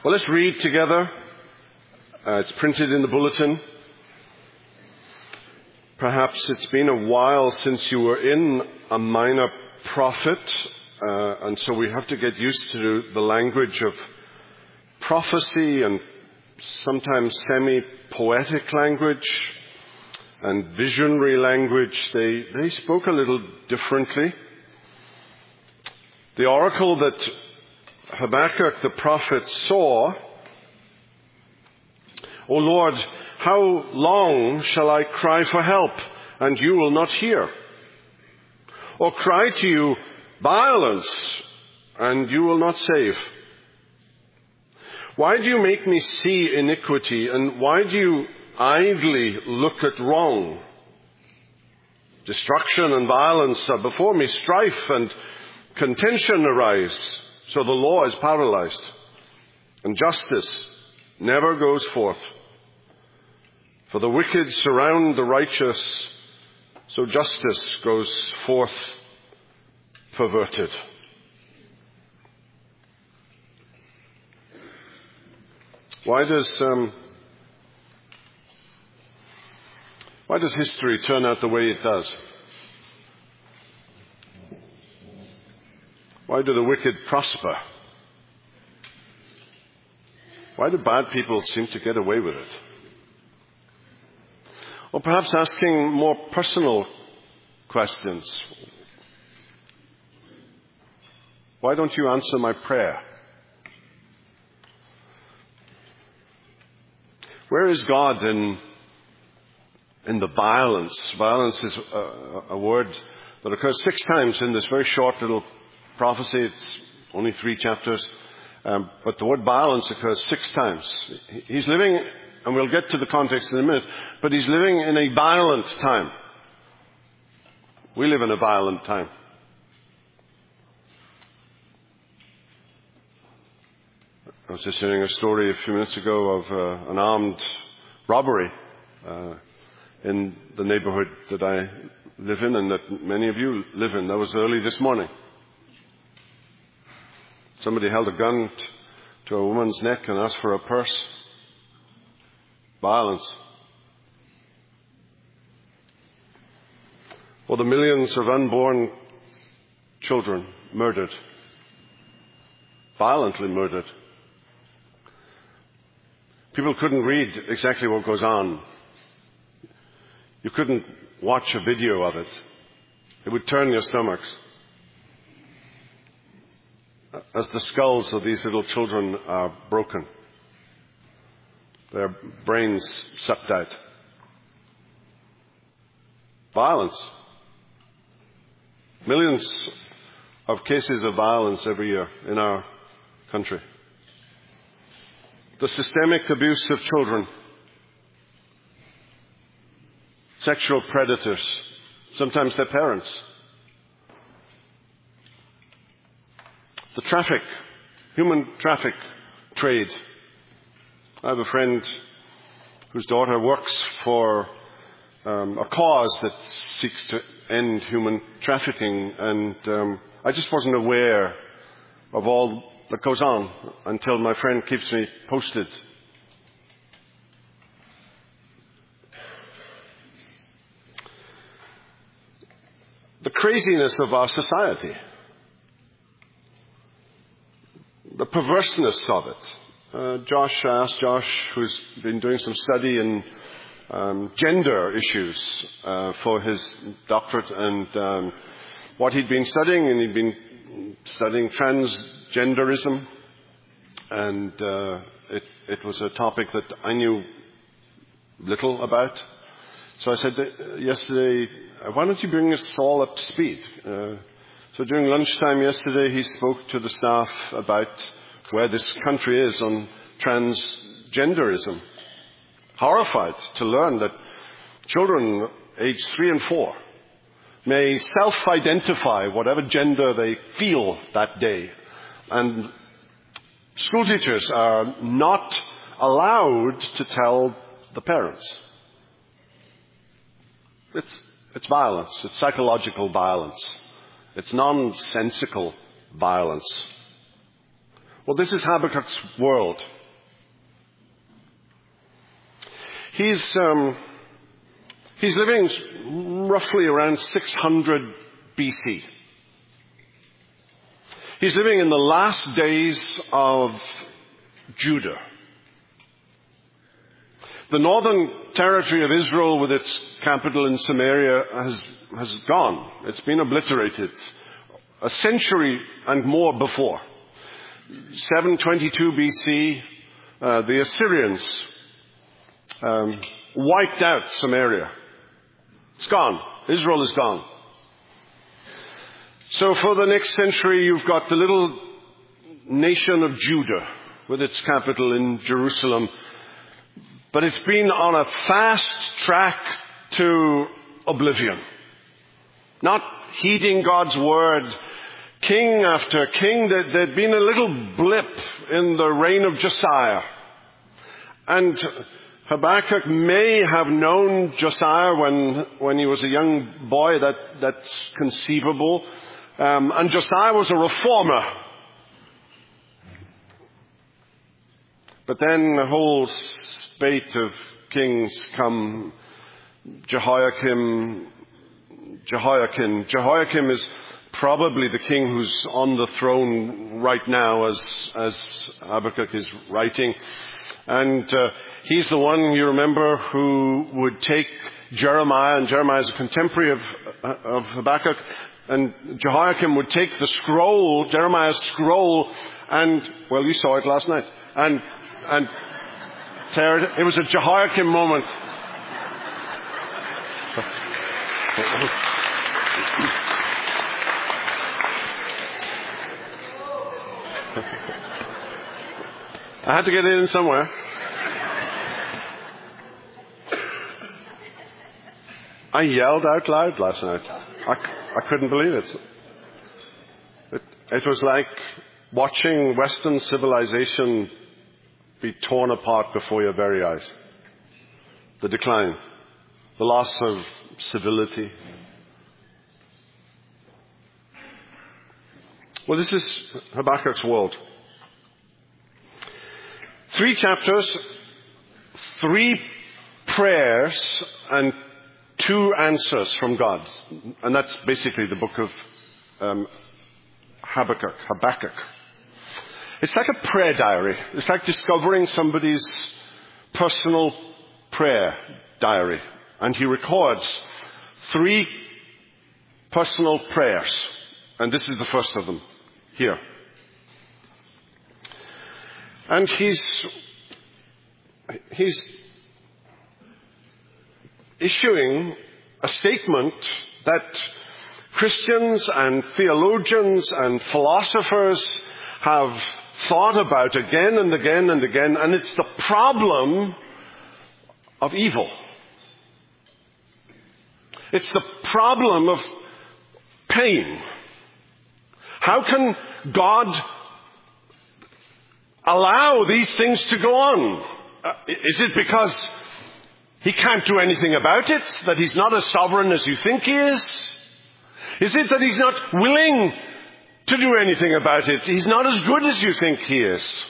Well, let's read together. It's printed in the bulletin. Perhaps it's been a while since you were in a minor prophet, and so we have to get used to the language of prophecy and sometimes semi-poetic language and visionary language. They spoke a little differently. The oracle that Habakkuk the prophet saw, "O Lord, how long shall I cry for help, and you will not hear? Or cry to you violence, and you will not save? Why do you make me see iniquity, and why do you idly look at wrong? Destruction and violence are before me, strife and contention arise, so the law is paralyzed, and justice never goes forth. For the wicked surround the righteous, so justice goes forth perverted." Why does history turn out the way it does? Why do the wicked prosper? Why do bad people seem to get away with it? Or perhaps asking more personal questions. Why don't you answer my prayer? Where is God in the violence? Violence is a word that occurs 6 times in this very short little prophecy. It's only 3 chapters. But the word violence occurs 6 times. He's living, and we'll get to the context in a minute, but he's living in a violent time. We live in a violent time. I was just hearing a story a few minutes ago of an armed robbery in the neighborhood that I live in and that many of you live in. That was early this morning. Somebody held a gun to a woman's neck and asked for a purse. Violence. Or the millions of unborn children murdered. Violently murdered. People couldn't read exactly what goes on. You couldn't watch a video of it. It would turn your stomachs. As the skulls of these little children are broken, their brains sucked out. Violence. Millions of cases of violence every year in our country. The systemic abuse of children. Sexual predators. Sometimes their parents. The human traffic trade. I have a friend whose daughter works for a cause that seeks to end human trafficking, and I just wasn't aware of all that goes on until my friend keeps me posted. The craziness of our society. The perverseness of it. I asked Josh, who's been doing some study in gender issues for his doctorate, and what he'd been studying, and he'd been studying transgenderism, and it was a topic that I knew little about. So I said yesterday, why don't you bring us all up to speed? So during lunchtime yesterday, he spoke to the staff about where this country is on transgenderism. Horrified to learn that children aged 3 and 4 may self-identify whatever gender they feel that day. And school teachers are not allowed to tell the parents. It's violence. It's psychological violence. It's nonsensical violence. Well, this is Habakkuk's world. He's living roughly around 600 BC. He's living in the last days of Judah. The northern territory of Israel with its capital in Samaria has gone. It's been obliterated a century and more before. 722 BC, the Assyrians wiped out Samaria. It's gone. Israel is gone. So for the next century, you've got the little nation of Judah with its capital in Jerusalem. But it's been on a fast track to oblivion. Not heeding God's word. King after king, there'd been a little blip in the reign of Josiah. And Habakkuk may have known Josiah when he was a young boy. That's conceivable. And Josiah was a reformer. But then the whole spate of kings come. Jehoiakim is probably the king who's on the throne right now as Habakkuk is writing. And he's the one, you remember, who would take Jeremiah, and Jeremiah is a contemporary of Habakkuk, and Jehoiakim would take the scroll, Jeremiah's scroll, and, well, you saw it last night, and tear it. It was a Jehoiakim moment. I had to get it in somewhere. I yelled out loud last night. I couldn't believe it. It was like watching Western civilization be torn apart before your very eyes. The decline, the loss of civility. Well, this is Habakkuk's world. 3 chapters, 3 prayers, and 2 answers from God. And that's basically the book of Habakkuk. It's like a prayer diary. It's like discovering somebody's personal prayer diary. And he records 3 personal prayers. And this is the first of them here. And he's issuing a statement that Christians and theologians and philosophers have thought about again and again and again, and it's the problem of evil. It's the problem of pain. How can God allow these things to go on? Is it because he can't do anything about it? That he's not as sovereign as you think he is? Is it that he's not willing to do anything about it? He's not as good as you think he is.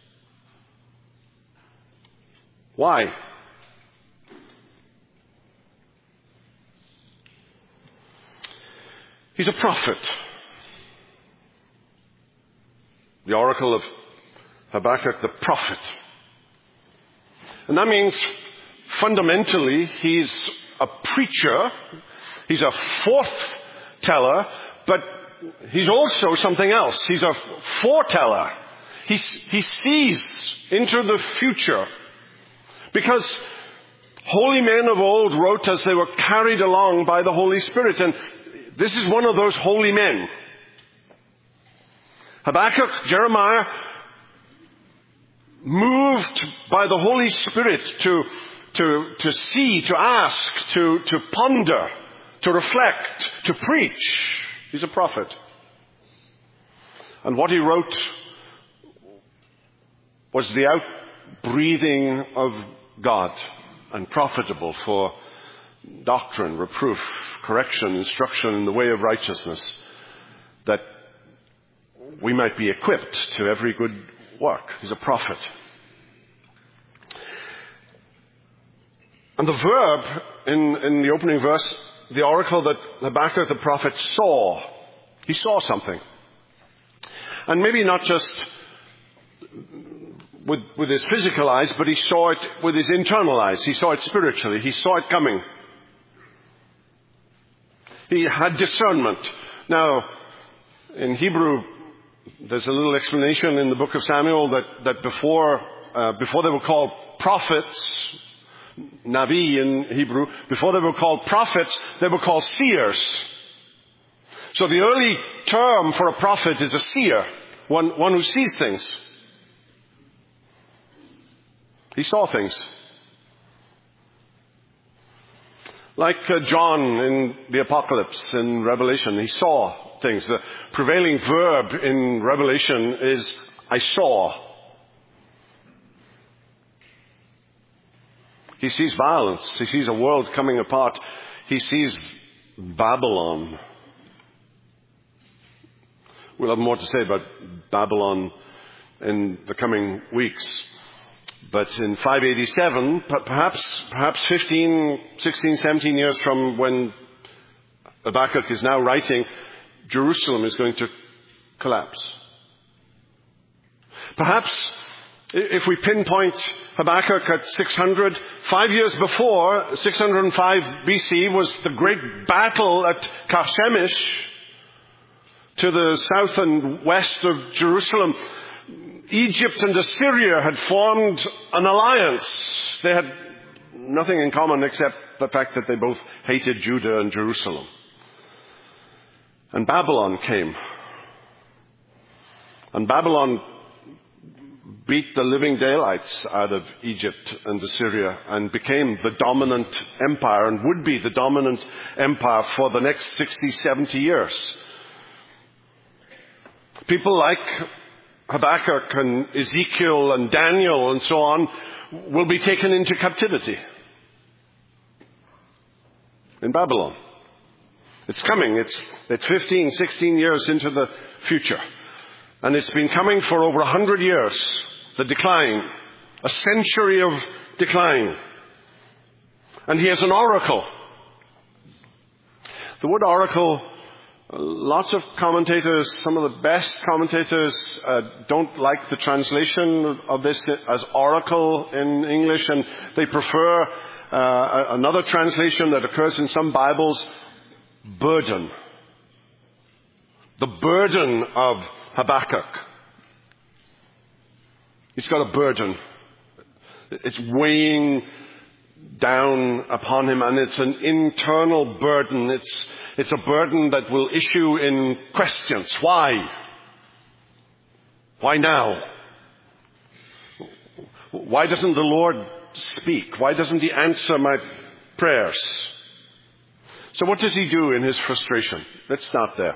Why? He's a prophet. The oracle of Habakkuk, the prophet. And that means fundamentally he's a preacher. He's a forth-teller, but he's also something else. He's a foreteller. He sees into the future. Because holy men of old wrote as they were carried along by the Holy Spirit. And this is one of those holy men. Habakkuk, Jeremiah, moved by the Holy Spirit to see, to ask, to ponder, to reflect, to preach. He's a prophet. And what he wrote was the outbreathing of God and profitable for doctrine, reproof, correction, instruction in the way of righteousness, that we might be equipped to every good work. He's a prophet. And the verb in the opening verse, the oracle that Habakkuk the prophet saw, he saw something. And maybe not just with his physical eyes, but he saw it with his internal eyes. He saw it spiritually. He saw it coming. He had discernment. Now, in Hebrew, there's a little explanation in the book of Samuel that before they were called prophets, Navi in Hebrew, before they were called prophets, they were called seers. So the early term for a prophet is a seer, one who sees things. He saw things. Like John in the Apocalypse in Revelation, he saw things. The prevailing verb in Revelation is, I saw. He sees violence. He sees a world coming apart. He sees Babylon. We'll have more to say about Babylon in the coming weeks. But in 587, perhaps 15, 16, 17 years from when Habakkuk is now writing, Jerusalem is going to collapse. Perhaps if we pinpoint Habakkuk at 600, 5 years before, 605 BC, was the great battle at Carchemish to the south and west of Jerusalem. Egypt and Assyria had formed an alliance. They had nothing in common except the fact that they both hated Judah and Jerusalem. And Babylon came. And Babylon beat the living daylights out of Egypt and Assyria and became the dominant empire and would be the dominant empire for the next 60, 70 years. People like Habakkuk and Ezekiel and Daniel and so on will be taken into captivity in Babylon. It's coming. It's 15, 16 years into the future. And it's been coming for over 100 years. The decline. A century of decline. And he has an oracle. The word oracle, lots of commentators, some of the best commentators, don't like the translation of this as oracle in English, and they prefer another translation that occurs in some Bibles, burden. The burden of Habakkuk. He's got a burden. It's weighing down upon him, and it's an internal burden. It's a burden that will issue in questions. Why? Why now? Why doesn't the Lord speak? Why doesn't he answer my prayers? So what does he do in his frustration? Let's start there.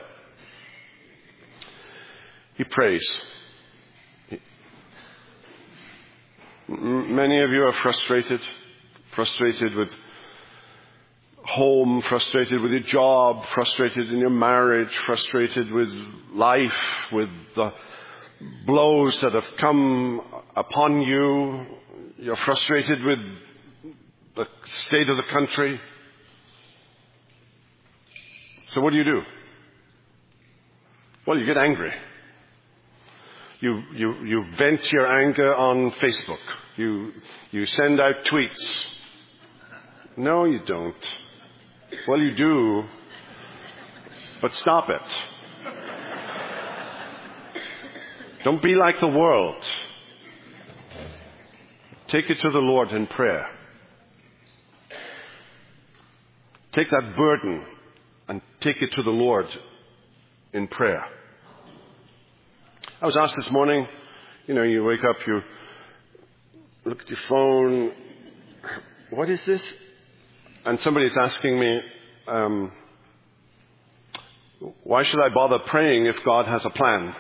He prays. Many of you are frustrated with home, frustrated with your job, frustrated in your marriage, frustrated with life, with the blows that have come upon you. You're frustrated with the state of the country. So what do? Well, you get angry. You vent your anger on Facebook. You send out tweets. No, you don't. Well, you do, but stop it. Don't be like the world. Take it to the Lord in prayer. Take that burden and take it to the Lord in prayer. I was asked this morning, you wake up, you look at your phone, what is this? And somebody's asking me, why should I bother praying if God has a plan?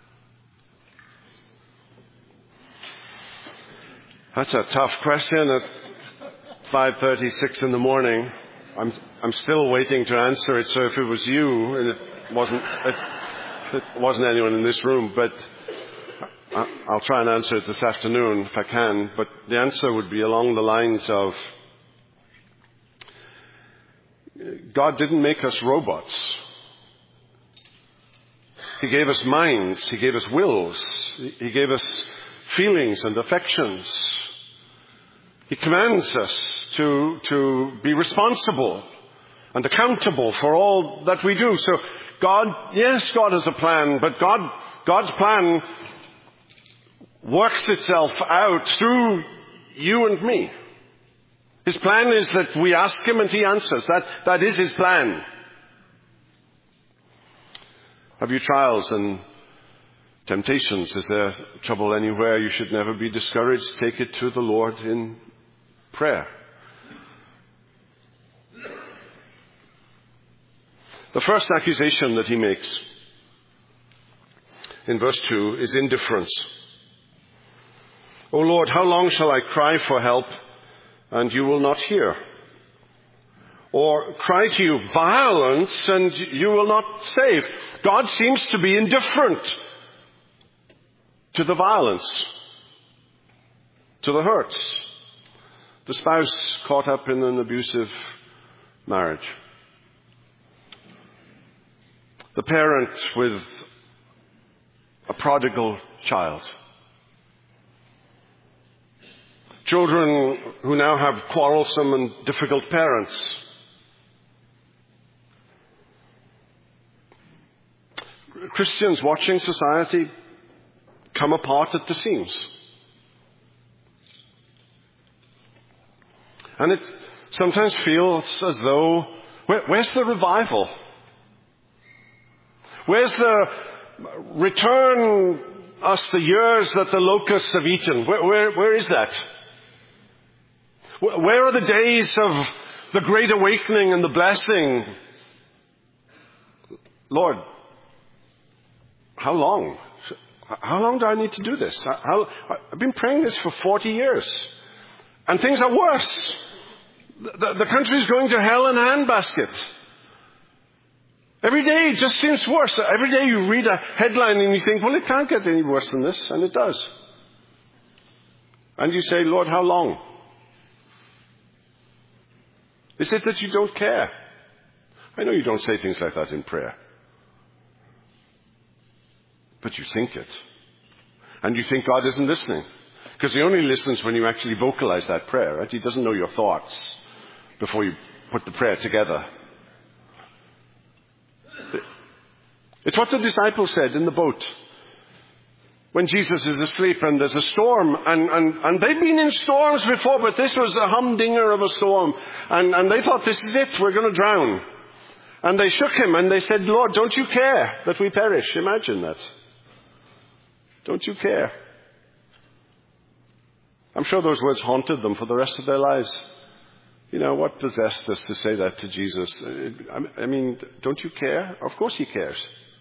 That's a tough question at 5:36 in the morning. I'm still waiting to answer it, so if it was you and it wasn't... it wasn't anyone in this room, but I'll try and answer it this afternoon if I can. But the answer would be along the lines of, God didn't make us robots. He gave us minds. He gave us wills. He gave us feelings and affections. He commands us to be responsible and accountable for all that we do. So God has a plan, but God's plan works itself out through you and me. His plan is that we ask Him and He answers. That is His plan. Have you trials and temptations? Is there trouble anywhere? You should never be discouraged. Take it to the Lord in prayer. The first accusation that he makes in verse 2 is indifference. O Lord, how long shall I cry for help and you will not hear? Or cry to you violence and you will not save? God seems to be indifferent to the violence, to the hurts, the spouse caught up in an abusive marriage, the parent with a prodigal child, children who now have quarrelsome and difficult parents, Christians watching society come apart at the seams. And it sometimes feels as though, where's the revival? Where's the return us the years that the locusts have eaten? Where is that? Where are the days of the great awakening and the blessing? Lord, how long? How long do I need to do this? I've been praying this for 40 years. And things are worse. The country's going to hell in a handbasket. Every day it just seems worse. Every day you read a headline and you think, well, it can't get any worse than this. And it does. And you say, Lord, how long? Is it that you don't care? I know you don't say things like that in prayer. But you think it. And you think God isn't listening. Because He only listens when you actually vocalize that prayer, right? He doesn't know your thoughts before you put the prayer together. It's what the disciples said in the boat. When Jesus is asleep and there's a storm, and they've been in storms before, but this was a humdinger of a storm. And they thought, this is it, we're going to drown. And they shook Him and they said, Lord, don't you care that we perish? Imagine that. Don't you care? I'm sure those words haunted them for the rest of their lives. You know, what possessed us to say that to Jesus? I mean, don't you care? Of course He cares.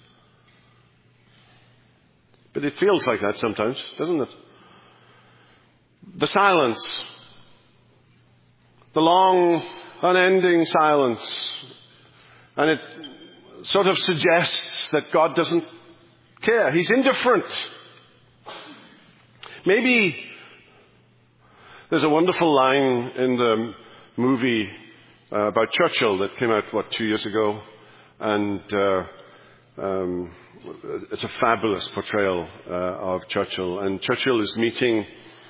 But it feels like that sometimes, doesn't it? The silence. The long, unending silence. And it sort of suggests that God doesn't care. He's indifferent. Maybe there's a wonderful line in the movie about Churchill that came out, 2 years ago? And it's a fabulous portrayal of Churchill. And Churchill is meeting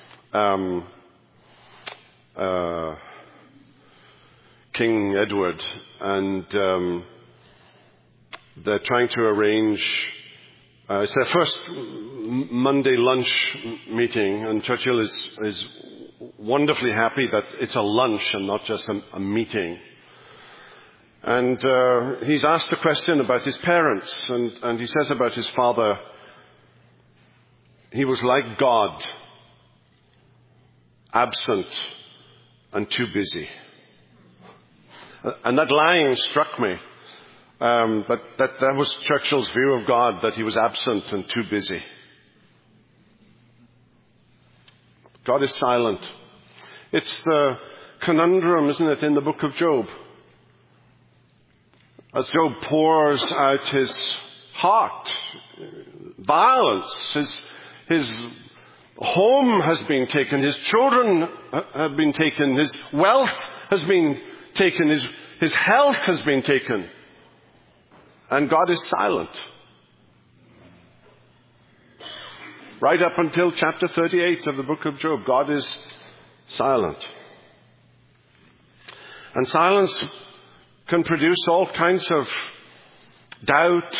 King Edward, and they're trying to arrange it's their first Monday lunch meeting, and Churchill is wonderfully happy that it's a lunch and not just a meeting. And he's asked a question about his parents, and he says about his father, he was like God, absent and too busy. And that line struck me. But that was Churchill's view of God, that He was absent and too busy. God is silent. It's the conundrum, isn't it, in the book of Job? As Job pours out his heart. Violence. His home has been taken. His children have been taken. His wealth has been taken. His health has been taken. And God is silent. Right up until chapter 38 of the book of Job, God is silent. And silence can produce all kinds of doubt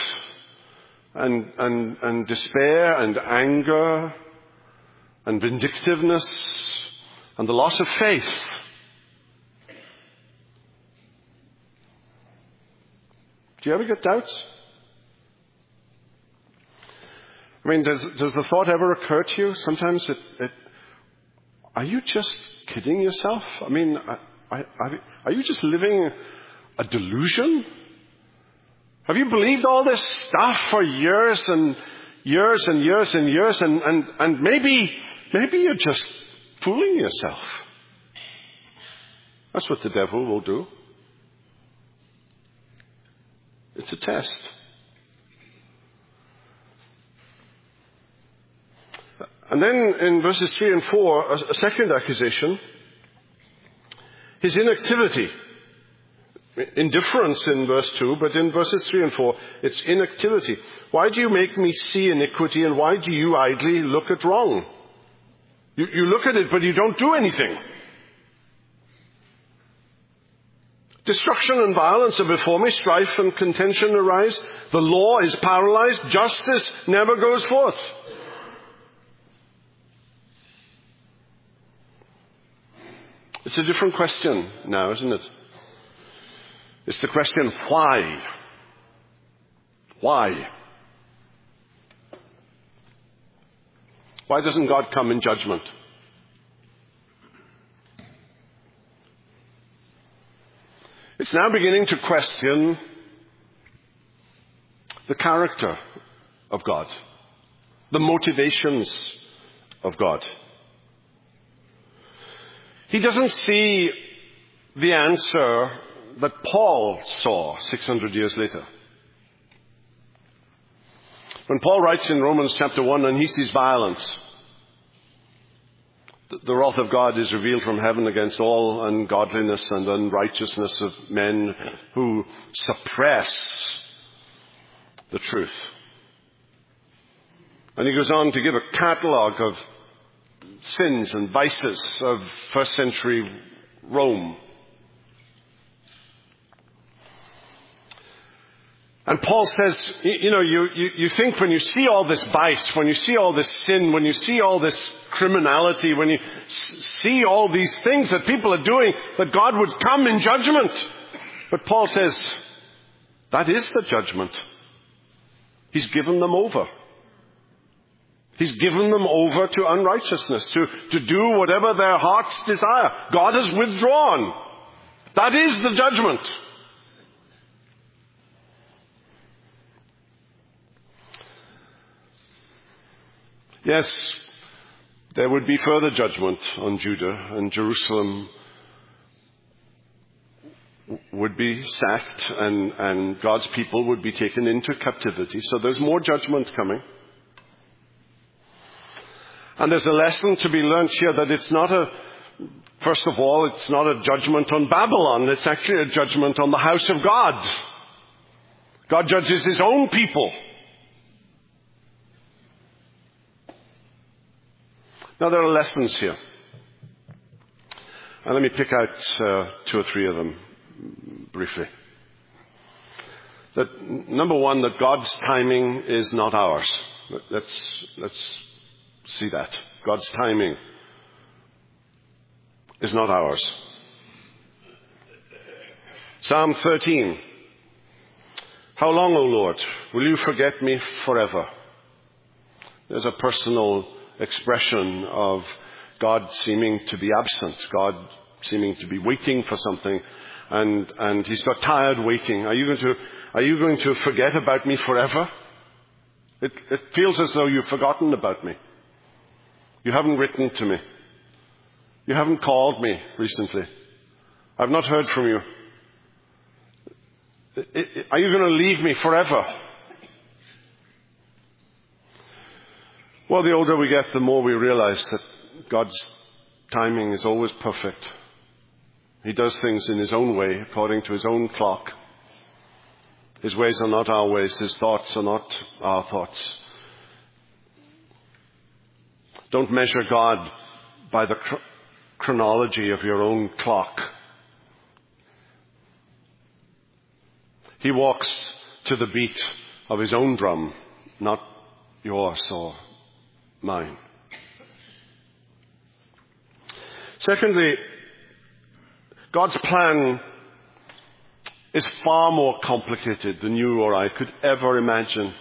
and despair and anger and vindictiveness and the loss of faith. Do you ever get doubts? I mean, does the thought ever occur to you? Sometimes are you just kidding yourself? I mean, are you just living a delusion? Have you believed all this stuff for years and years and years and years, and maybe you're just fooling yourself? That's what the devil will do. It's a test. And then in verses 3 and 4, a second accusation, his inactivity. Indifference in verse 2, but in verses 3 and 4, it's inactivity. Why do you make me see iniquity, and why do you idly look at wrong? You look at it, but you don't do anything. Destruction and violence are before me, strife and contention arise. The law is paralyzed, justice never goes forth. It's a different question now, isn't it? It's the question, why? Why? Why doesn't God come in judgment? It's now beginning to question the character of God, the motivations of God. He doesn't see the answer that Paul saw 600 years later. When Paul writes in Romans chapter 1, and he sees violence, the wrath of God is revealed from heaven against all ungodliness and unrighteousness of men who suppress the truth. And he goes on to give a catalogue of sins and vices of first century Rome. And Paul says, you think when you see all this vice, when you see all this sin, when you see all this criminality, when you see all these things that people are doing, that God would come in judgment. But Paul says, that is the judgment. He's given them over. He's given them over to unrighteousness, to do whatever their hearts desire. God has withdrawn. That is the judgment. Yes, there would be further judgment on Judah, and Jerusalem would be sacked, and God's people would be taken into captivity. So there's more judgment coming. And there's a lesson to be learned here that it's not first of all, it's not a judgment on Babylon. It's actually a judgment on the house of God. God judges his own people. Now there are lessons here. And let me pick out 2 or 3 of them briefly. That number one, that God's timing is not ours. Let's see that. God's timing is not ours. Psalm 13. How long, O Lord, will you forget me forever? There's a personal expression of God seeming to be absent, God seeming to be waiting for something, and he's got tired waiting. Are you going to forget about me forever? It feels as though you've forgotten about me. You haven't written to me. You haven't called me recently. I've not heard from you. Are you going to leave me forever? Well, the older we get, the more we realize that God's timing is always perfect. He does things in His own way, according to His own clock. His ways are not our ways. His thoughts are not our thoughts. Don't measure God by the chronology of your own clock. He walks to the beat of His own drum, not yours or mine. Secondly, God's plan is far more complicated than you or I could ever imagine.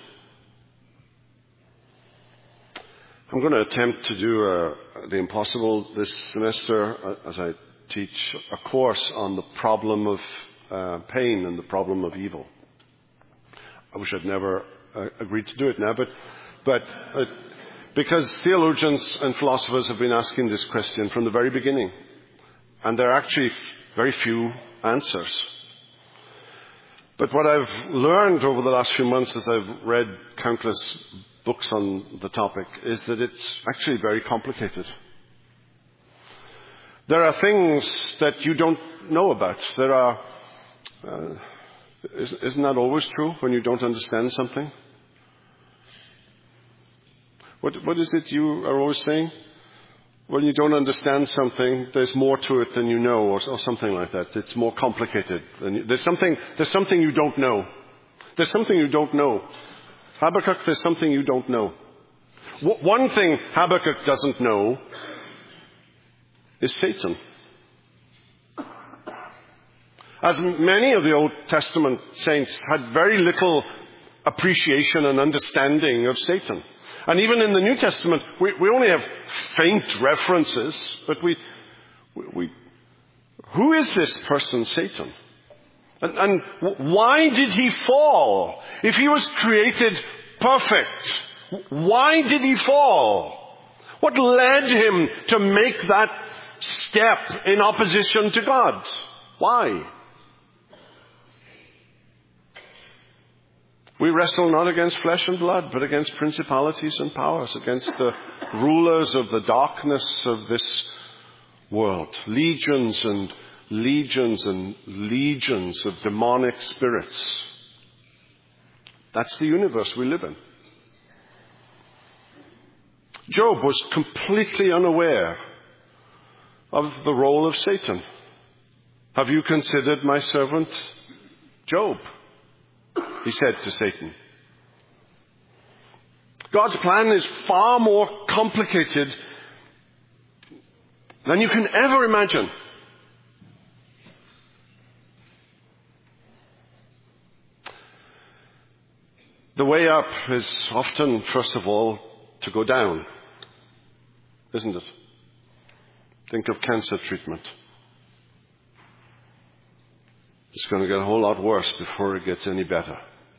I'm going to attempt to do the impossible this semester as I teach a course on the problem of pain and the problem of evil. I wish I'd never agreed to do it now, but because theologians and philosophers have been asking this question from the very beginning, and there are actually very few answers. But what I've learned over the last few months as I've read countless books on the topic is that it's actually very complicated. There are things that you don't know about. There are, isn't that always true when you don't understand something? What is it you are always saying? When you don't understand something, there's more to it than you know, or something like that. It's more complicated. There's something you don't know. There's something you don't know. Habakkuk, there's something you don't know. One thing Habakkuk doesn't know is Satan. As many of the Old Testament saints had very little appreciation and understanding of Satan. And even in the New Testament, we only have faint references, but who is this person, Satan? And why did he fall? If he was created perfect, why did he fall? What led him to make that step in opposition to God? Why? We wrestle not against flesh and blood, but against principalities and powers, against the rulers of the darkness of this world. Legions and legions and legions of demonic spirits. That's the universe we live in. Job was completely unaware of the role of Satan. Have you considered my servant Job? He said to Satan. God's plan is far more complicated than you can ever imagine. The way up is often, first of all, to go down, isn't it? Think of cancer treatment. It's going to get a whole lot worse before it gets any better.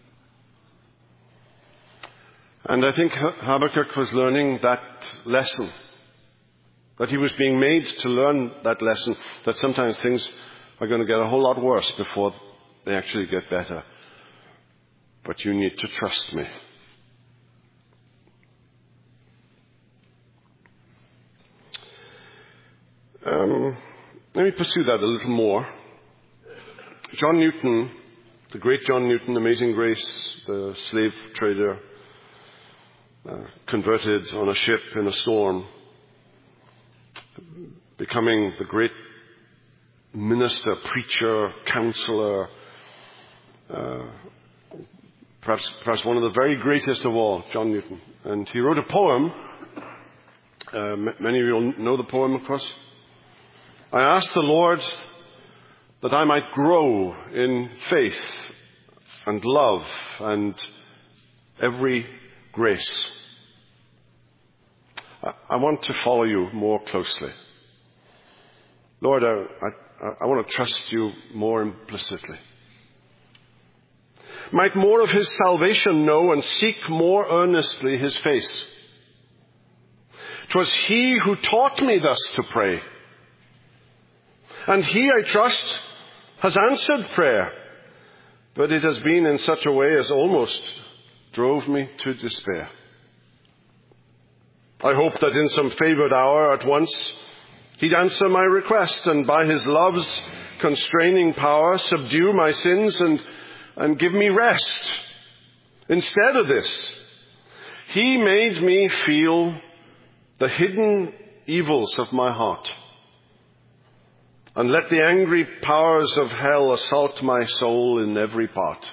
And I think Habakkuk was learning that lesson. That he was being made to learn that lesson, that sometimes things are going to get a whole lot worse before they actually get better. But you need to trust me. Let me pursue that a little more. John Newton, the great John Newton, Amazing Grace, the slave trader, converted on a ship in a storm, becoming the great minister, preacher, counselor, perhaps one of the very greatest of all, John Newton. And he wrote a poem. Many of you know the poem, of course. I asked the Lord that I might grow in faith and love and every grace. I want to follow you more closely. Lord, I want to trust you more implicitly. Might more of his salvation know and seek more earnestly his face. 'Twas he who taught me thus to pray. And he, I trust, has answered prayer, but it has been in such a way as almost drove me to despair. I hoped that in some favored hour at once he'd answer my request, and by his love's constraining power subdue my sins and give me rest. Instead of this, he made me feel the hidden evils of my heart, and let the angry powers of hell assault my soul in every part.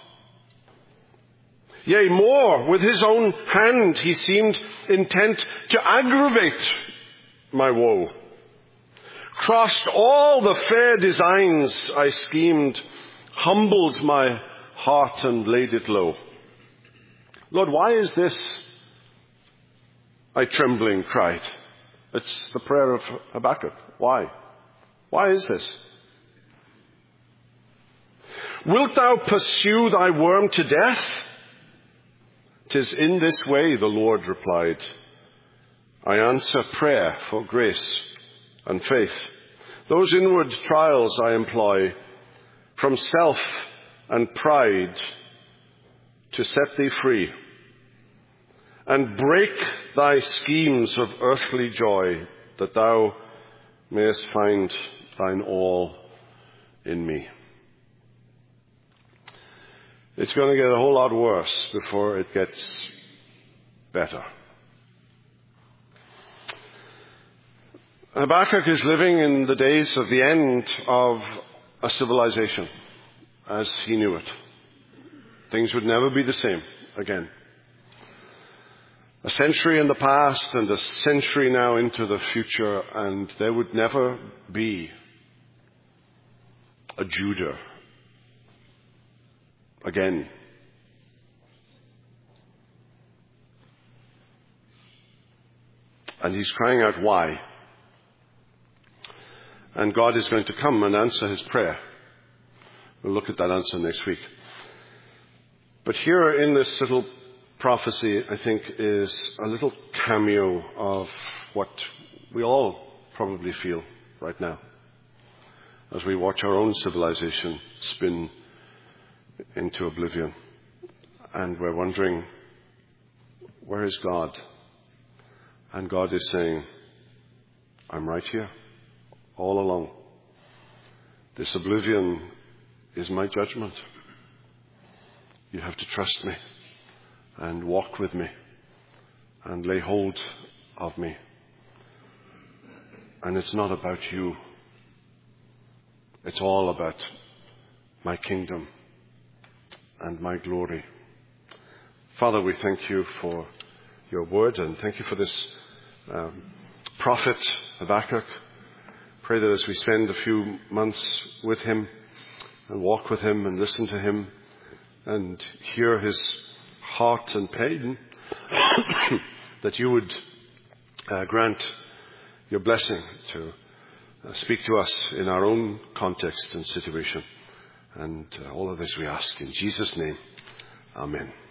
Yea, more, with his own hand he seemed intent to aggravate my woe. Crossed all the fair designs I schemed, humbled my heart and laid it low. Lord, why is this? I trembling cried. It's the prayer of Habakkuk. Why? Why is this? Wilt thou pursue thy worm to death? 'Tis in this way, the Lord replied. I answer prayer for grace and faith. Those inward trials I employ from self and pride to set thee free and break thy schemes of earthly joy, that thou mayest find thine all in me. It's going to get a whole lot worse before it gets better. Habakkuk is living in the days of the end of a civilization as he knew it. Things would never be the same again. A century in the past and a century now into the future, and there would never be a Judah again. And he's crying out, why? And God is going to come and answer his prayer. We'll look at that answer next week. But here in this little prophecy, I think, is a little cameo of what we all probably feel right now as we watch our own civilization spin into oblivion. And we're wondering, where is God? And God is saying, I'm right here, all along. This oblivion is my judgment. You have to trust me and walk with me and lay hold of me. And it's not about you. It's all about my kingdom and my glory. Father, we thank you for your word, and thank you for this prophet Habakkuk. Pray that as we spend a few months with him and walk with him and listen to him and hear his heart and pain, that you would grant your blessing to speak to us in our own context and situation. And all of this we ask in Jesus' name. Amen.